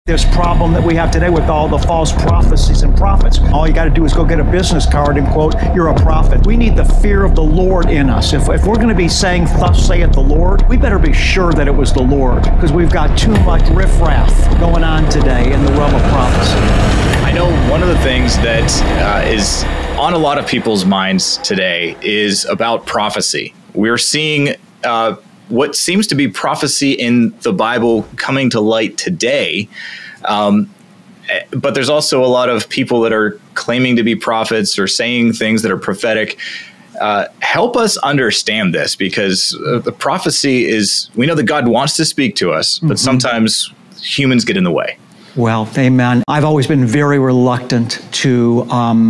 This problem that we have today with all the false prophecies and prophets. All you got to do is go get a business card and quote, "You're a prophet." We need the fear of the Lord in us. If we're going to be saying, "Thus saith the Lord," we better be sure that it was the Lord, because we've got too much riffraff going on today in the realm of prophecy. I know one of the things that is on a lot of people's minds today is about prophecy. We're seeing what seems to be prophecy in the Bible coming to light today. But there's also a lot of people that are claiming to be prophets or saying things that are prophetic. Help us understand this, because the prophecy is, we know that God wants to speak to us, but sometimes humans get in the way. Well, amen. I've always been very reluctant to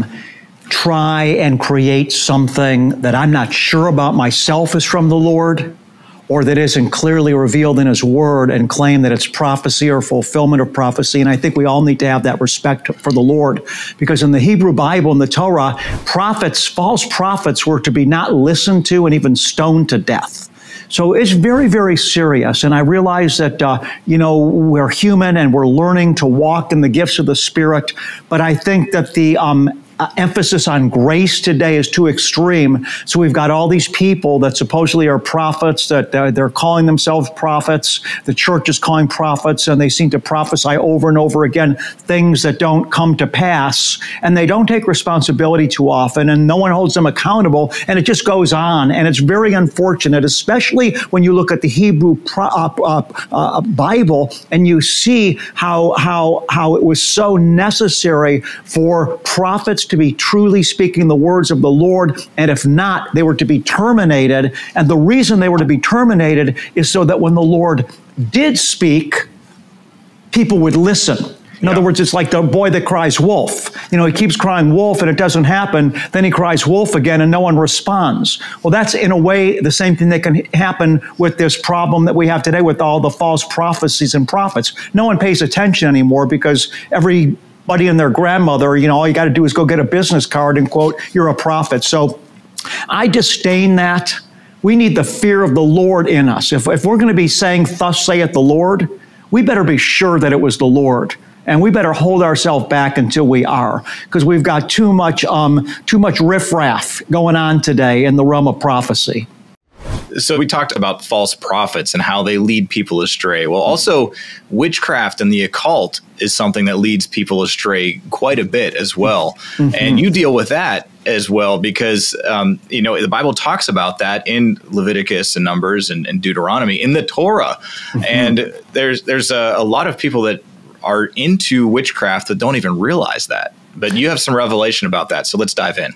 try and create something that I'm not sure about myself is from the Lord, or that isn't clearly revealed in His Word, and claim that it's prophecy or fulfillment of prophecy. And I think we all need to have that respect for the Lord, because in the Hebrew Bible, in the Torah, prophets, false prophets, were to be not listened to and even stoned to death. So it's very, very serious. And I realize that, we're human and we're learning to walk in the gifts of the Spirit. But I think that the emphasis on grace today is too extreme. So we've got all these people that supposedly are prophets, that they're calling themselves prophets. The church is calling prophets, and they seem to prophesy over and over again things that don't come to pass. And they don't take responsibility too often, and no one holds them accountable. And it just goes on. And it's very unfortunate, especially when you look at the Hebrew Bible and you see how it was so necessary for prophets to be truly speaking the words of the Lord, and if not, they were to be terminated. And the reason they were to be terminated is so that when the Lord did speak, people would listen. In other words, it's like the boy that cries wolf. He keeps crying wolf and it doesn't happen. Then he cries wolf again and no one responds. Well, that's in a way the same thing that can happen with this problem that we have today with all the false prophecies and prophets. No one pays attention anymore, because everybody and their grandmother, all you got to do is go get a business card and quote, "You're a prophet." So I disdain that. We need the fear of the Lord in us. If we're going to be saying, "Thus saith the Lord," we better be sure that it was the Lord. And we better hold ourselves back until we are, because we've got too much riffraff going on today in the realm of prophecy. So we talked about false prophets and how they lead people astray. Well, also witchcraft and the occult is something that leads people astray quite a bit as well. And you deal with that as well, because, the Bible talks about that in Leviticus and Numbers and Deuteronomy, in the Torah. And there's a lot of people that are into witchcraft that don't even realize that. But you have some revelation about that. So let's dive in.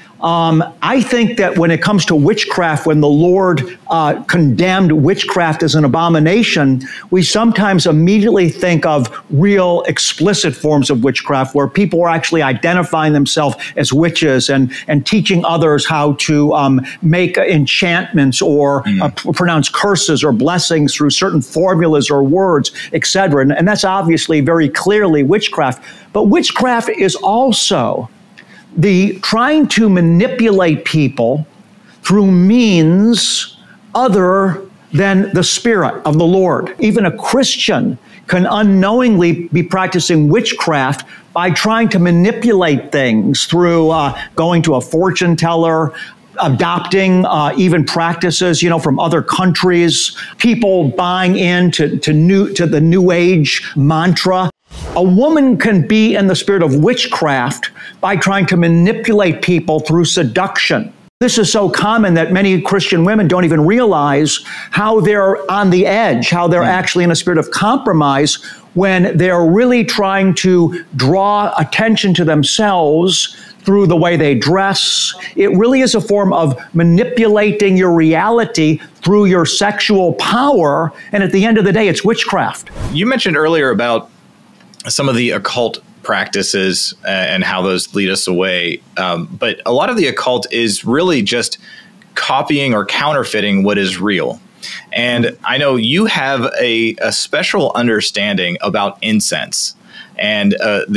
I think that when it comes to witchcraft, when the Lord condemned witchcraft as an abomination, we sometimes immediately think of real explicit forms of witchcraft, where people are actually identifying themselves as witches and teaching others how to make enchantments or pronounce curses or blessings through certain formulas or words, etc. And that's obviously very clearly witchcraft. But witchcraft is also the trying to manipulate people through means other than the Spirit of the Lord. Even a Christian can unknowingly be practicing witchcraft by trying to manipulate things through going to a fortune teller, adopting even practices, from other countries, people buying into the New Age mantra. A woman can be in the spirit of witchcraft by trying to manipulate people through seduction. This is so common that many Christian women don't even realize how they're on the edge, how they're actually in a spirit of compromise when they're really trying to draw attention to themselves through the way they dress. It really is a form of manipulating your reality through your sexual power. And at the end of the day, it's witchcraft. You mentioned earlier about some of the occult practices and how those lead us away. But a lot of the occult is really just copying or counterfeiting what is real. And I know you have a special understanding about incense and the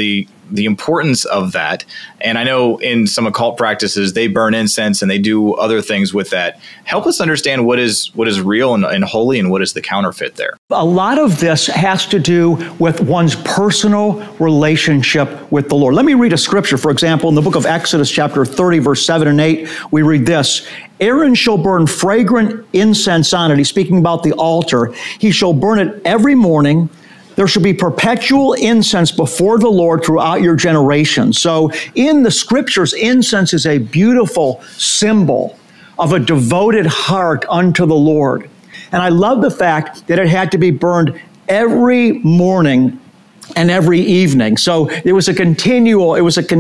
the importance of that. And I know in some occult practices, they burn incense and they do other things with that. Help us understand what is real and holy and what is the counterfeit there. A lot of this has to do with one's personal relationship with the Lord. Let me read a scripture. For example, in the book of Exodus, chapter 30, verse 7 and 8, we read this: Aaron shall burn fragrant incense on it. He's speaking about the altar. He shall burn it every morning. There shall be perpetual incense before the Lord throughout your generations. So in the scriptures, incense is a beautiful symbol of a devoted heart unto the Lord. And I love the fact that it had to be burned every morning and every evening. So it was a continual,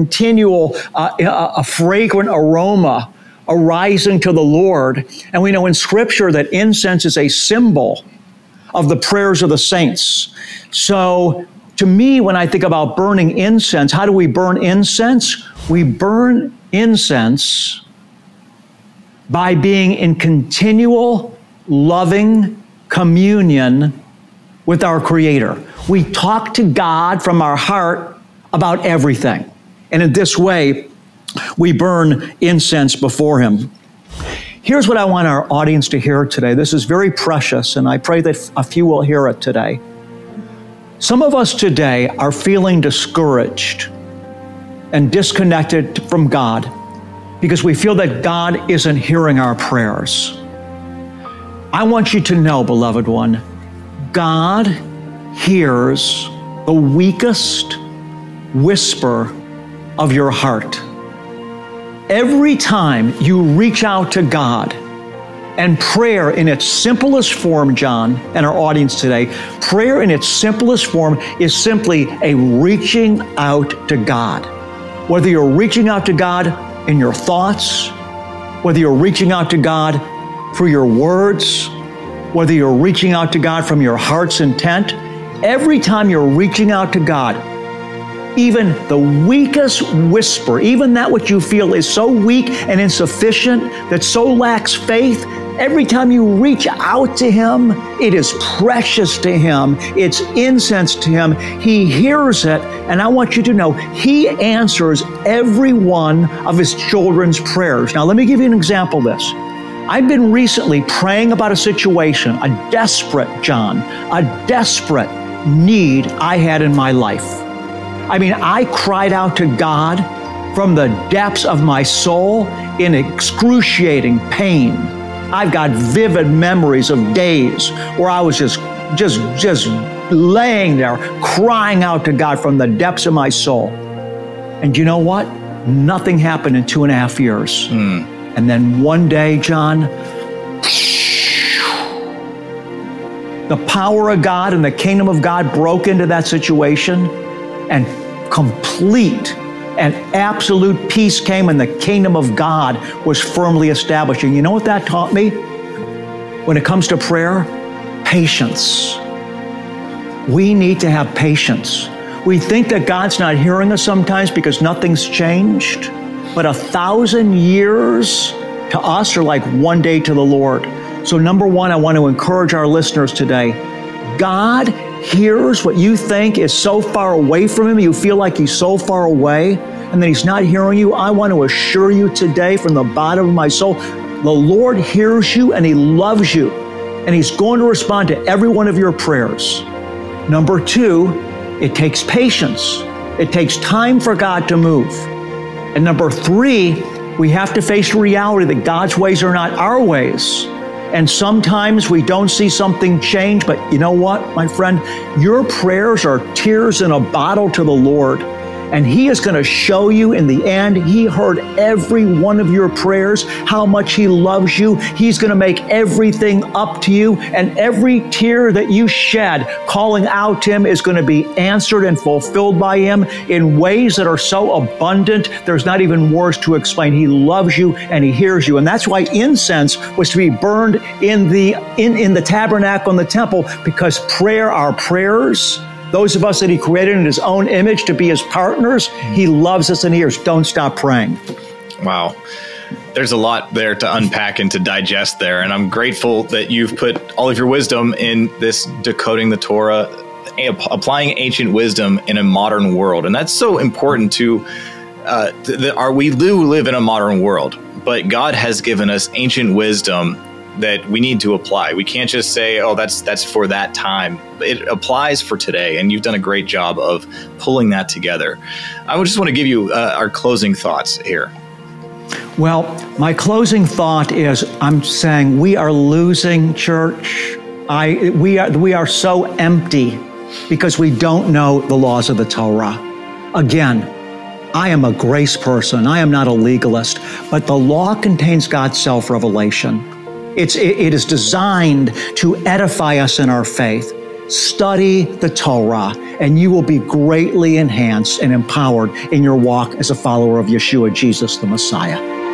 a fragrant aroma arising to the Lord. And we know in Scripture that incense is a symbol of the prayers of the saints. So to me, when I think about burning incense, how do we burn incense? We burn incense by being in continual, loving communion with our Creator. We talk to God from our heart about everything. And in this way, we burn incense before Him. Here's what I want our audience to hear today. This is very precious, and I pray that a few will hear it today. Some of us today are feeling discouraged and disconnected from God because we feel that God isn't hearing our prayers. I want you to know, beloved one, God hears the weakest whisper of your heart. Every time you reach out to God, and prayer in its simplest form, John, and our audience today, prayer in its simplest form is simply a reaching out to God. Whether you're reaching out to God in your thoughts, whether you're reaching out to God through your words, whether you're reaching out to God from your heart's intent, every time you're reaching out to God, even the weakest whisper, even that which you feel is so weak and insufficient, that so lacks faith, every time you reach out to Him, it is precious to Him. It's incense to Him. He hears it, and I want you to know He answers every one of His children's prayers. Now, let me give you an example of this. I've been recently praying about a situation, a desperate need I had in my life. I mean, I cried out to God from the depths of my soul in excruciating pain. I've got vivid memories of days where I was just laying there crying out to God from the depths of my soul. And you know what? Nothing happened in 2.5 years. And then one day, John, the power of God and the kingdom of God broke into that situation, and complete and absolute peace came, and the kingdom of God was firmly established. And you know what that taught me? When it comes to prayer, patience. We need to have patience. We think that God's not hearing us sometimes because nothing's changed, but 1,000 years to us are like one day to the Lord. So number one, I want to encourage our listeners today. God hears what you think is so far away from Him. You feel like He's so far away and that He's not hearing you. I want to assure you today from the bottom of my soul, the Lord hears you and He loves you, and He's going to respond to every one of your prayers. Number two, it takes patience. It takes time for God to move. And number three, we have to face the reality that God's ways are not our ways. And sometimes we don't see something change, but you know what, my friend? Your prayers are tears in a bottle to the Lord. And He is going to show you in the end, He heard every one of your prayers, how much He loves you. He's going to make everything up to you. And every tear that you shed calling out to Him is going to be answered and fulfilled by Him in ways that are so abundant, there's not even words to explain. He loves you and He hears you. And that's why incense was to be burned in the tabernacle in the temple, because our prayers, those of us that He created in His own image to be His partners, He loves us and hears. Don't stop praying. Wow. There's a lot there to unpack and to digest there. And I'm grateful that you've put all of your wisdom in this Decoding the Torah applying ancient wisdom in a modern world. And that's so important to we do live in a modern world, but God has given us ancient wisdom that we need to apply. We can't just say, oh, that's for that time. It applies for today, and you've done a great job of pulling that together. I just want to give you our closing thoughts here. Well, my closing thought is I'm saying we are losing, church. We are so empty because we don't know the laws of the Torah. Again, I am a grace person. I am not a legalist, but the law contains God's self-revelation. It is designed to edify us in our faith. Study the Torah, and you will be greatly enhanced and empowered in your walk as a follower of Yeshua, Jesus, the Messiah.